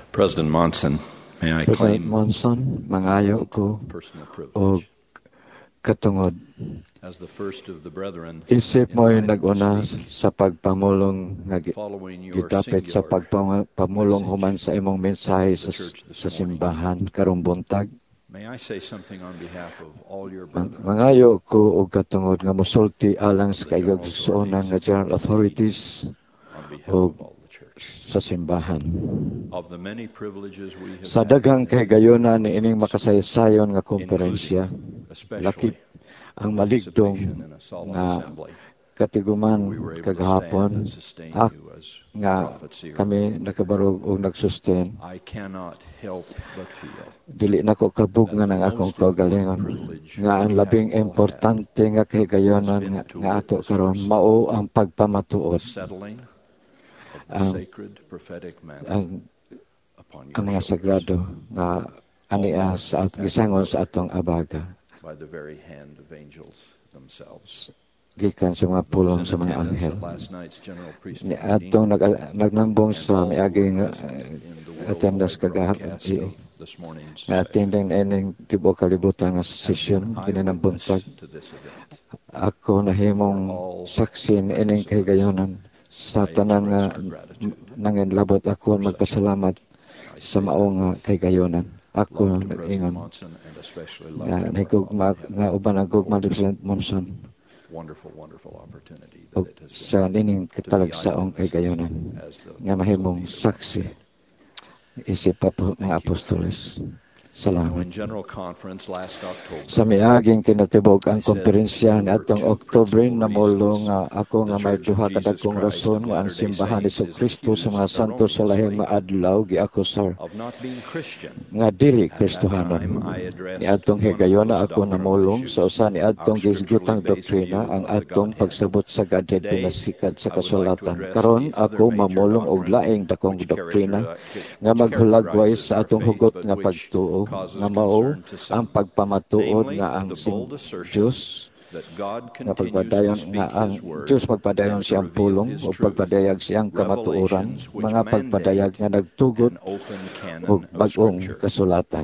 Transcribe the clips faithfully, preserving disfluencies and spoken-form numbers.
President Monson, may I President claim Monson, mangayo ko personal o privilege katungod. as the first of the brethren Isip mo'y invited to nag-una speak sa pagpamulong nga gi- following your gidapit sa singular pagpamulong human sa imong mensahe to sa, the church this sa morning. simbahan karong buntag. May I say something on behalf of all your Mang- brethren Mangayo ko og katungod nga mosulti alang sa kaigagsuonan nga general authorities on behalf o of all the church. sa simbahan. Of the many privileges we have Sa had daghang in this kahigayonan ni ining makasaysayon nga konferensya, especially lakip ang maligdong participation in a solemn nga assembly, katiguman we were able to stand kagahapon and sustain ak you as nga prophets here. kami nakabarog o nagsustain. I cannot help but feel Dili na ko kabug nga ng akong kaugalingon nga ang labing importante nga kahigayonan nga, nga ato karon mao ang the pagpamatuod settling of the ang sacred prophetic mantle ang upon ang your mga shoulders sagrado nga ania sa at gisangon sa atong abaga by the very hand of angels themselves. gikan sa mga Those pulong in sa mga attendance anghel. at last night's general priesthood Ni meeting atong nag, nagnambong and sa all who were miaging present uh, in the worldwide attendance kagahapon broadcast of this morning's nga session attending ening tibuok kalibutan nga have session been kini ng buntag. eyewitness to this event. Ako nahimong saksi ni ining kahigayonan sa tanan nga nanginlabot ako magpasalamat sa mao nga kahigayonan. Ako Love to President nag-ingon Monson and especially love nga to nahigugma nga uban ang gugma ni President Monson wonderful, wonderful opportunity o that it has sa been nining katalagsaong kahigayonan as the nga mahimong saksi isip pa po mga apostoles. Now, Salamat. in General Conference last October, Sa miaging kinatibok ang konferensya ni atong Oktubre namulong nga ako nga may duha ka dagkong rason nga ang simbahan ni Kristo sa mga santo sa lahing maadlaw giakusar of not being Christian. nga dili At that Kristohanon. time, I addressed Ni atong higayona one of ako those namulong doctrinal sa usa ni atong issues, our gisgutang scripturally based doktrina view ang of the atong Godhead. pagsabot sa gadid Today, pinasikat sa I would like to kasulatan. address Karon the other ako major mamulong og doctrine laing dakong which doktrina characteri- nga which maghulagway characterizes sa our atong faith, hugot but nga which pagtuo causes nga mao concern to some. ang pagpamatuod Namely, nga ang the sim- bold assertion Diyos that God nga continues to pagpadayon speak nga ang His word Diyos magpadayon and to siyang reveal pulong His o truth. pagpadayag siyang kamatuoran, Revelations which mga pagpadayag mandate nga nagtugot an open canon o of bagong Scripture. kasulatan.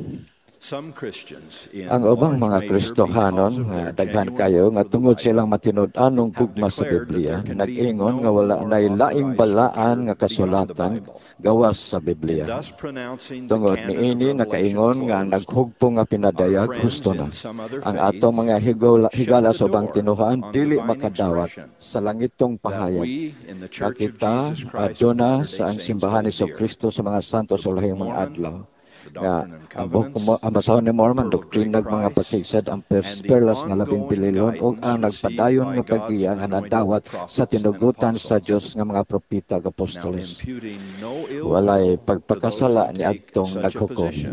Some Christians in Ang ubang large mga measure Kristohanon because of nga their daghan genuine kayo love nga for the tungod Bible silang matinud-anong have gugma sa declared that Biblia, there can be nag-ingon no nga wala more nay laing authorized balaan scripture nga beyond the kasulatan Bible. gawas sa In Biblia. thus pronouncing the Tungod canon of niini Revelation nakaingon nga closed, naghugpo nga our pinadayag friends husto na. in some other Ang faiths atong mga higala, shut higala the sa ubang door tinuhaan on dili divine makadawat expression sa langitong that pahayag. we in the Nga Church of kita Jesus Christ of aduna Latter-day sa ang Saints simbahan ni hold So dear. Kristo sa mga santo sa The Book lahing of mga Mormon, adlaw. the Nga Doctrine and ang buhok Covenants, ang basahan ni the Mormon, Pearl of doktrinag Great mga Price, pakigsad, ang and the perlas nga labing ongoing pililon ug ang guidance nagpadayon received nga by God's pagiyang nga anointed nadawat sa prophets and tinugutan sa apostles. Dios nga mga propeta ug Now, apostoles. imputing no ill Walay will to those pagpakasala who ni take adtong such a naghukom. position.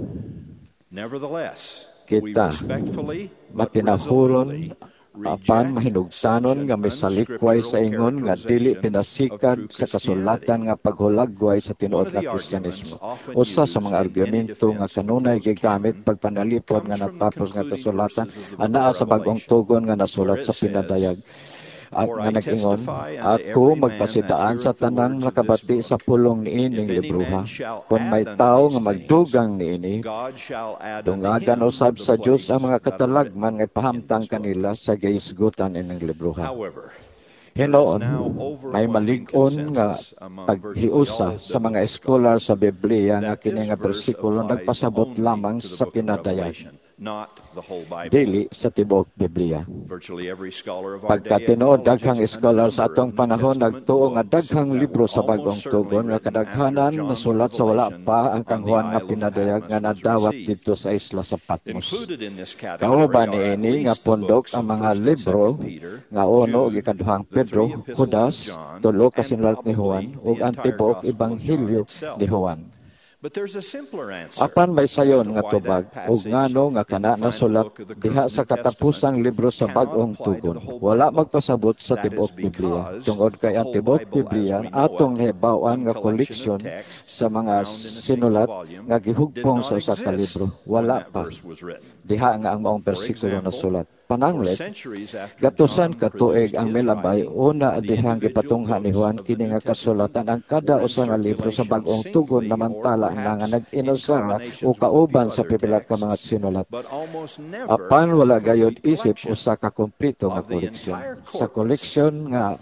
Nevertheless, we Kita respectfully but matinahuron resolutely apan reject mahinugtanon such nga an misalikway sa unscriptural ingon nga dili characterization pinasikad of true sa kasulatan nga paghulagway sa One tinuod of the nga arguments Kristyanismo. often Usa sa used mga in any argumento nga defense of the kanunay closed gigamit canon pagpanalipod nga comes from the natapos nga concluding kasulatan verses of the book anaa of sa bagong Revelation, tugon nga nasulat where it sa pinadayag. At For nga I nag-ingon, testify unto ako every man magpasitaan that sa heareth the tanang words of nakabati this sa book. pulong niining If any libruha. man shall Kung may add unto tao these nga things, magdugang niini, God shall add unto dungagan him usab the sa Dios ang mga plagues that are katalagman nga written ipahamtang in this book. kanila sa gaisgutan ining libruha. However, there is Hinoon, now may overwhelming malig-on nga consensus among virtually paghiusa all sa mga biblical eskolar scholars sa Biblia nga that kini this nga verse bersikulo applies nagpasabot only lamang to the sa book of pinadayag, Revelation, not the whole Bible. dili sa tibuok Biblia. Virtually every scholar of our day Pagkatinuod daghang acknowledges a eskolar sa number atong of New panahon Testament nagtuo nga books daghang that libro were sa bagong almost certainly tugon nga written after kadaghanan John's nasulat sa wala revelation pa ang on kang the Juan nga Isle of pinadayag Patmos nga was nadawat received. dito sa isla sa Patmos. Included in this category Kauban are at niini nga least the pundok books ang of mga First and libro Second Peter, nga uno ug Jude, ikaduhang the Pedro, three epistles of Judas, John, tulo ka and sinulat ni Juan probably ug the ang entire tibuok Gospel of ebanghelyo John itself. ni Juan. But there's a simpler answer Apan may as sayon to nga why tubag that ug passage ngano nga in kana the final nasulat book of the diha current sa New katapusang Testament libro sa cannot bagong apply to the tugon. whole Wala Bible. magpasabot sa That is tibuok Biblia. because Tungod kay the ang whole tibuok Bible as Biblia we know atong it, hibawan one nga collection of koleksyon texts sa mga found in a single sinulat volume, nga did gihugpong not sa usa ka exist libro. when Wala that pa. verse was written. Diha nga ang maong For bersikulo example, nasulat. pananglit, gatusan ka tuig ang milabay, una dihang gipatungha ni Juan kini nga kasulatan ang kada usa nga libro sa bag-ong tugon namantala na nga nag-inusara o kauban sa pipila ka mga sinulat. Apan wala gayod isip usa ka kumpleto nga koleksyon. Sa koleksyon nga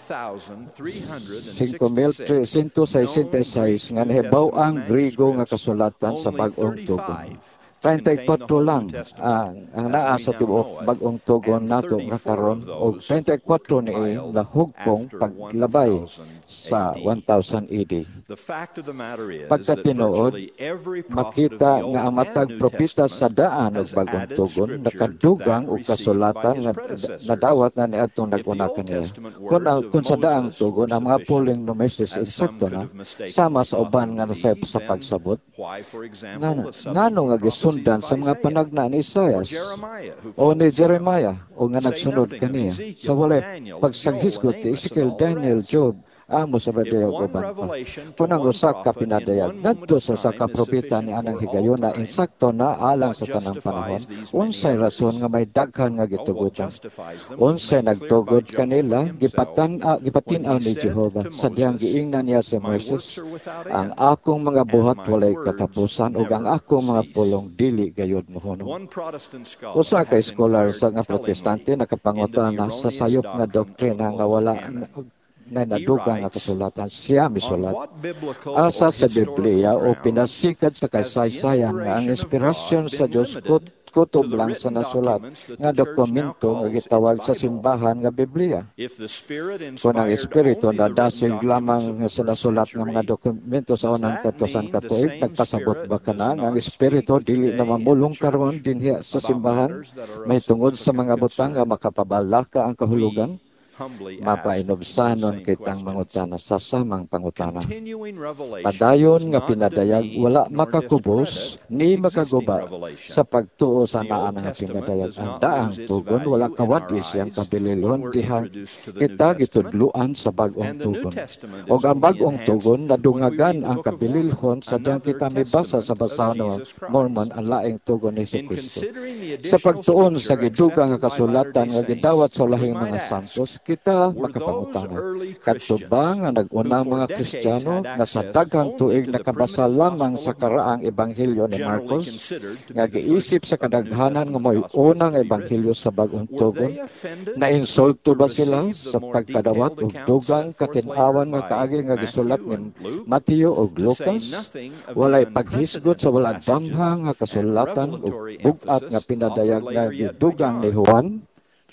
five thousand three hundred sixty-six nga nahibaw ang Griego nga kasulatan sa bag-ong tugon. thirty-four lang ang, ang naa sa tibuok bagong tugon nato nga karon o thirty-four ni nahugpong paglabay sa one thousand A D. Pagkatinuod, makita nga ang matag propeta sa daan og bagong tugon nakadugang og kasulatan nga nadawat na niadtong nag-una kaniya. Kung, kung sa daang tugon ang mga polling nomesis insakto na sama sa uban nga nasa sa pagsabot ngano ngano nga gisundan sa mga panagna ni Isaias o ni Jeremiah o nga nagsunod kaniya. So wala pagsaghisgot ni Ezekiel, Daniel, Job, Amos, Obadiah, o uban pa. Kung ang usa ka pinadayag ngadto sa usa ka propeta ni anang higayuna insakto na alang sa tanang panahon, unsay rason nga may daghan nga gitugutan. Unsay nagtugod kanila gipatan uh, gipatin-aw ni Jehova sa diyang giingnan niya si Moses, ang akong mga buhat walay katapusan ug ang akong mga pulong dili gayud mohunong. Usa ka scholar sa nga protestante nakapangutana sa sayop nga doktrina nga wala na nadugang nga kasulatan siya misulat. Asa sa Biblia o pinasikad sa kasaysayan nga ang inspirasyon sa Dios kut kutob lang sa nasulat nga dokumento nga gitawag sa simbahan nga Biblia. Kung ang Espiritu nadasig lamang sa nasulat nga mga dokumento sa unang katusan katuig, nagpasabot ba ka na nga ang Espiritu dili na mamulong karon dinhi sa simbahan may tungod sa mga butang nga makapabalaka ang kahulugan? Mapainobsanon kitang mangutana sa samang pangutana. Padayon nga pinadayag wala makakubos ni makaguba sa pagtuo sa naan nga pinadayag. Ang daang tugon wala kawadis yang kabililon dihang kita gitudluan sa bag-ong tugon. O ang bag-ong tugon nadungagan ang kabililhon sa diyang kita mibasa sa basahon ng Mormon ang laing tugon ni Jesucristo. Sa pagtuon sa gidugang nga kasulatan nga gidawat sa lahing mga santos, kita makapangutana. Kadto ba nga nag-unang mga Kristiyano nga sa daghang tuig nakabasa lamang sa karaang ebanghelyo ni Marcos nga giisip sa kadaghanan nga may unang ebanghelyo sa bag-ong tugon? Nainsulto ba sila sa pagkadawat og dugang katin-awan nga kaagi nga gisulat ni Mateo ug Lucas? Walay paghisgot sa wala damhang nga kasulatan ug bugat nga pinadayag nga gidugang ni Juan?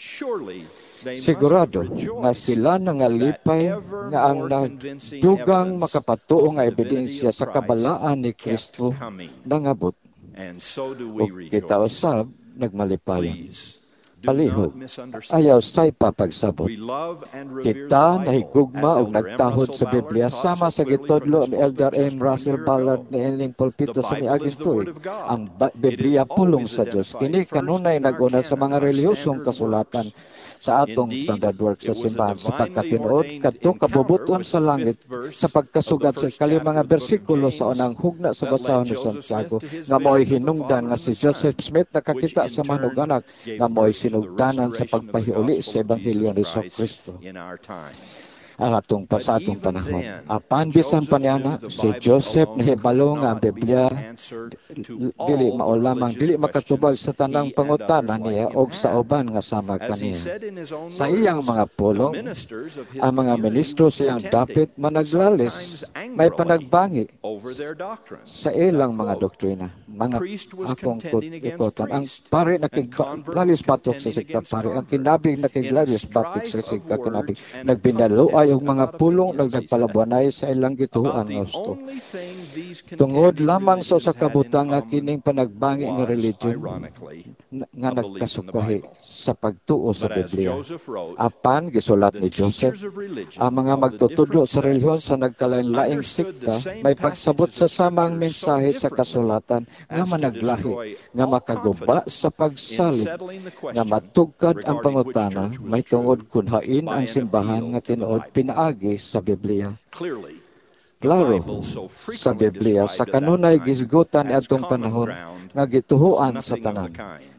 Sigurado nga sila nangalipay nga ang nagdugang makapatuo nga ebidensya sa kabalaan ni Kristo nangabot. O kita usab nagmalipayon. Palihog, ayaw say papagsabot. Kita nahigugma o nagtahod sa Biblia sama sa gitudlo ni Elder M. Russell Ballard ni Enling Pulpito sa miaging tuig. Ang Biblia pulong sa Diyos. Kini kanunay naguna sa mga relihiyosong kasulatan sa atong standard work sa simbahan sa pagkatinuod kadtong kabubuton sa langit sa pagkasugat sa kalimang nga bersikulo sa unang hugna sa basahon ni Santiago nga mo'y hinungdan nga si Joseph Smith nakakita sa manuganak nga mo'y sinugdanan sa pagpahiuli sa Ebanghelyo ni Jesucristo ang atong pa sa atong panahon. Apan bisan pa niana si Joseph nahibalo nga ang Biblia dili mao lamang dili makatubag sa tanang pangutana niya og sa uban nga sama kaniya. Sa iyang mga pulong, ang mga ministro siyang dapit managlalis may panagbangi sa ilang mga doktrina. Mga akong ikotan. Ang pare nakiglalis batok sa sikap pare. Ang kinabig nakiglalis batok sa sikap kinabig. Nagbinaluay yung mga pulong nagpalabuanay sa ilang gituan nga gusto. Tungod lamang sa sa kabutang nga kining panagbangi nga religion nga nagkasukahi sa pagtuo sa Biblia. Apan gisulat ni Joseph, ang mga magtutudlo sa relihiyon sa nagkalain-laing sikta may pagsabot sa samang mensahe sa kasulatan nga managlahi, nga makaguba sa pagsalig, nga matugkad ang pangutana, may tungod kunhain ang simbahan nga tinuod pinaagi sa Biblia. Klaro, sa Biblia, sa kanunay gisgutan atong panahon nga gituhuan sa tanan.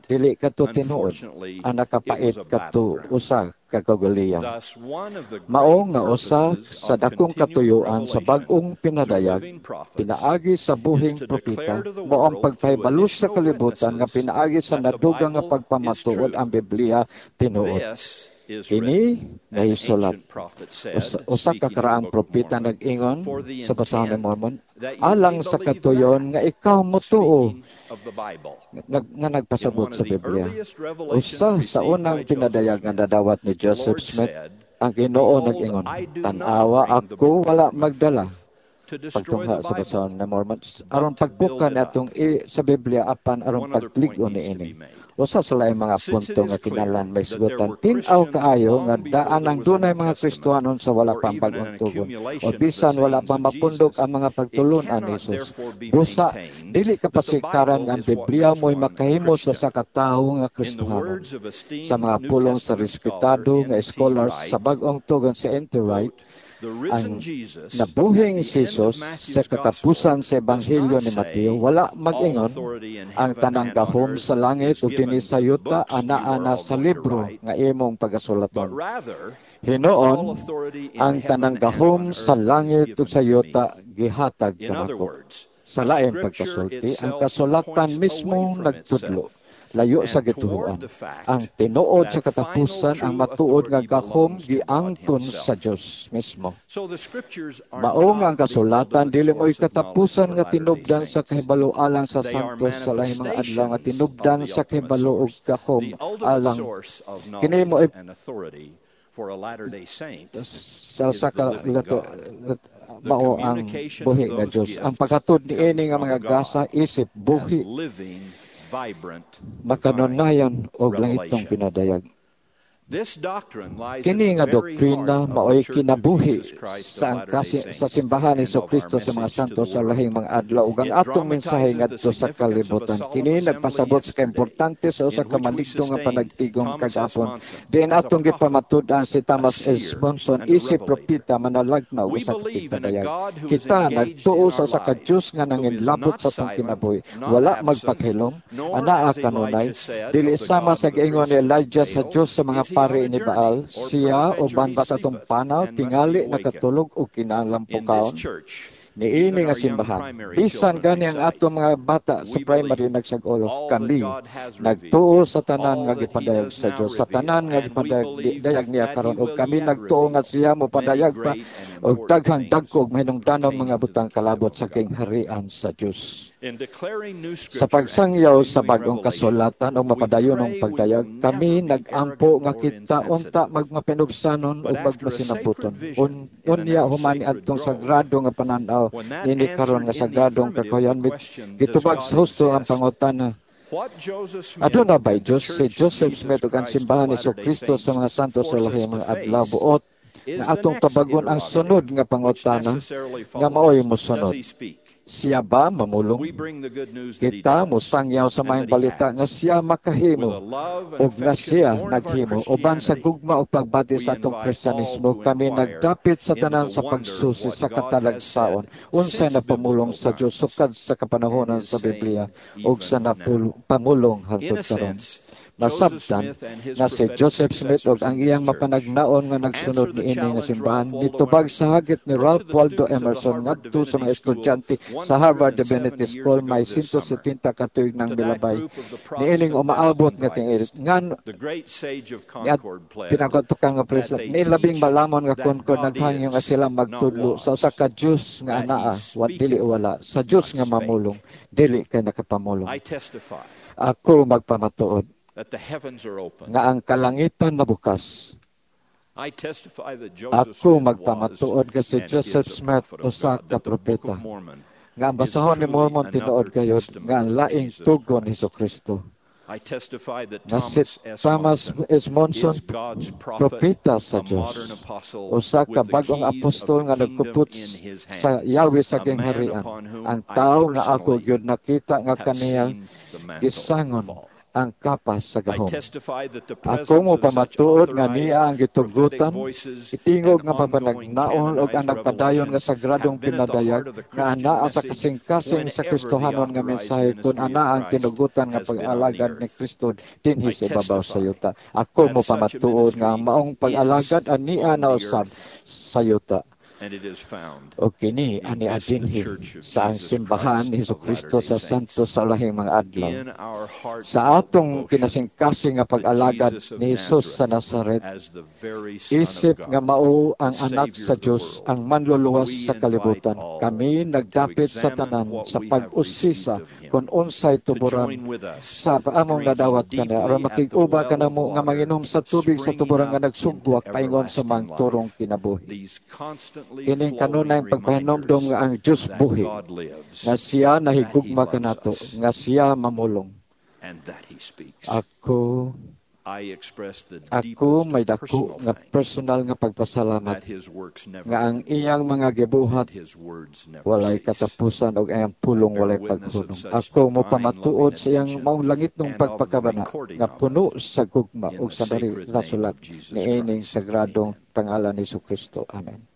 dili kato tinuod, ang nakapait kato usa ka kaguliyang. Mao nga usa sa dakong katuyuan sa bag-ong pinadayag, pinaagi sa buhing propeta, mao ang pagpahibalo sa kalibutan nga pinaagi sa nadugang nga pagpamatuod ang Biblia tinuod. Kini nahisulat. Usa, usa ka karaang propeta nag-ingon sa Basahon ni Mormon, alang sa katuyon nga ikaw motuo nag, nga nagpasabot sa Biblia. Usa sa unang pinadayag nga nadawat ni Joseph Smith, ang Ginoo nag-ingon, tanawa ako wala magdala. Pagtungha sa Basahon ni Mormon, aron pagbukan atong i, sa Biblia apan aron pagligo ni ini. Usa sa laing mga punto nga kinahanglan may sugutan. Tin-aw kaayo nga daan ang dunay mga Kristiyanon sa wala pang bag-ong tugon. O bisan wala pang mapundok ang mga pagtulunan ni Jesus. Busa, dili kapasikaran nga ang Biblia mo'y makahimo sa sa katawo nga Kristiyano. Sa mga pulong sa respetado nga scholars sa bag-ong tugon sa N T Wright, ang nabuhing si Jesus sa katapusan sa Ebanghelyo ni Mateo, wala mag-ingon ang tanang gahom sa langit o tinisayuta ana-ana sa libro nga imong pagasulaton. Hinoon, ang tanang gahom sa langit o sa yuta gihatag kanako. Sa laing pagkasulti, ang kasulatan mismo nagtudlo. Layo sa gituhuan. Ang tinuod sa katapusan, ang matuod nga gahom giangton sa Dios mismo. Mao nga ang kasulatan dili mo'y katapusan nga tinubdan sa kahibalo alang sa santos sa lahing mga adlaw nga tinubdan sa kahibalo ug gahom alang kini mo'y sa sa kalato mao ang buhi nga Dios. Ang paghatod ni ini nga mga gasa isip buhi makanunayan og langitong pinadayag. Kini nga doktrina mao'y kinabuhi sa kasi sa simbahan ni Jesucristo sa mga santo sa lahing mga adlaw ug ang atong mensahe ngadto sa kalibutan. Kini nagpasabot sa kaimportante sa usa ka manikto nga panagtigong kagapon. Diin atong gipamatud-an si Thomas S. Monson, isip propeta manalagna ug usa ka pinadayag. Kita nagtuo sa usa ka Dios nga nanginlabot sa atong kinabuhi. Wala magpaghilom, anaa kanunay, dili sama sa giingon ni Elijah sa Dios sa mga pari ni Baal, siya o banda sa itong panaw, tingali nakatulog o kinalampukawon. Niini nga simbahan. Bisan gani ang atong mga bata sa primary nagsag-ulo, kami nagtuo sa tanan nga gipadayag sa Dios, sa tanan nga gipadayag niya karon ug kami nagtuo nga siya mo padayag pa og daghang dagko ug mahinungdanon mga butang kalabot sa kingharian sa Dios. Sa pagsangyaw sa bagong kasulatan o mapadayon ng pagdayag, kami nag-ampo nga kita unta magmapinubsanon o magmasinabuton. Un unya humani adtong sagrado nga pananaw, nini karon nga sagradong kakayan, gitubag sa husto ang pangutana. Aduna ba'y Diyos si Joseph Smith ug ang simbahan ni Jesucristo sa mga santos sa lahing mga adlaw buot na atong tabagon ang sunod nga pangutana nga maoy mosunod. Siya ba mamulong? Kita musangyaw sa mga balita nga siya makahimo o nga siya naghimo. Uban sa gugma o pagbati sa atong Kristyanismo, kami nagdapit sa tanan sa pagsusi sa katalagsaon. Unsay na pamulong sa Diyos sukad sa kapanahonan sa Biblia o sa napamulong hangtod karon. Nasabtan na si Joseph Smith ug ang iyang mapanagnaon nga nagsunod ni ini nga simbahan nitubag sa hagit ni Ralph Waldo Emerson ngadto sa mga estudyante sa Harvard Divinity School may one hundred seventy ka tuig nang milabay. Niining umaabot nga tingil ngan pinakatukan nga president ni labing malamon nga Concord naghangyo nga sila magtudlo sa usa ka Dios nga anaa wa dili wala sa Dios nga mamulong dili kay nakapamulong. Ako magpamatuod nga ang kalangitan nabukas. Ako magpamatuod nga si Joseph Smith usa ka propeta. Nga ang basahon ni Mormon tinuod kayod nga ang laing tugon ni Jesucristo. Nga si Thomas S. Monson propeta sa Diyos. Usa ka bagong apostol nga nagkupot sa yawi sa kingharian. Ang tao nga ako gyud nakita nga kaniya gisangon ang kapas sa I gahom. testify that the Ako presence mo of such pamatuod nga niya ang authorized gitugutan, prophetic voices itingog and nga ongoing pabanagnaon ug ang canonized nagpadayon nga revelations sagradong have been at the pinadayag heart of the nga Christian anaa sa message kasing-kasing sa whenever Kristohanon the nga authorized mensahe kung ministry of ana ang Christ tinugutan nga has been on the pag-alagad ni earth. Kristo dinhi I sa ibabaw sa testify yuta. Ako that mo such a pamatuod nga ang ministry maong pag-alagad is ania on na the usab earth. sa yuta. And it is found O kini in ani this, adin the hi Church of sa ang Jesus simbahan Christ ni of Jesucristo Latter-day sa Saints. santo sa ulahing mga adlaw. In our heartfelt Sa atong devotion kinasing-kasing nga to pag-alagad Jesus of ni Jesus sa Nazareth Nazaret, as the very Son of isip nga God, mao ang the anak Savior sa of the Dios, world, ang manluluwas we sa kalibutan. invite all Kami nagdapit sa examine tanan what sa we have pag-usisa received of Him, kung unsay to tuburan join with us, sa among drinking nadawat deeply kaniya aron at the makig-uba ka well namo of nga water, manginom sa tubig sa springing tuburan nga up nagsugwak into paingon sa everlasting mangturong life. kinabuhi. These constantly Kining flowing kanunay pagpahinomdom nga ang Dios reminders that buhi, God lives, nga siya that He nahigugma loves kanato, us, nga siya mamulong. and that He speaks. Ako I express the Ako deepest may dako personal nga thanks personal nga pagpasalamat that His works never nga ang end, iyang mga gibuhat and His words never walay cease. katapusan og iyang pulong I bear walay witness of paghunong. such Ako mo divine pamatuod loving sa iyang attention maong langitnong and of the pagpakabana recording nga of puno it sa gugma in ug the sa dari sacred sa name sulat of Jesus ni ining Christ. sagradong Amen. pangalan ni Jesucristo. Amen.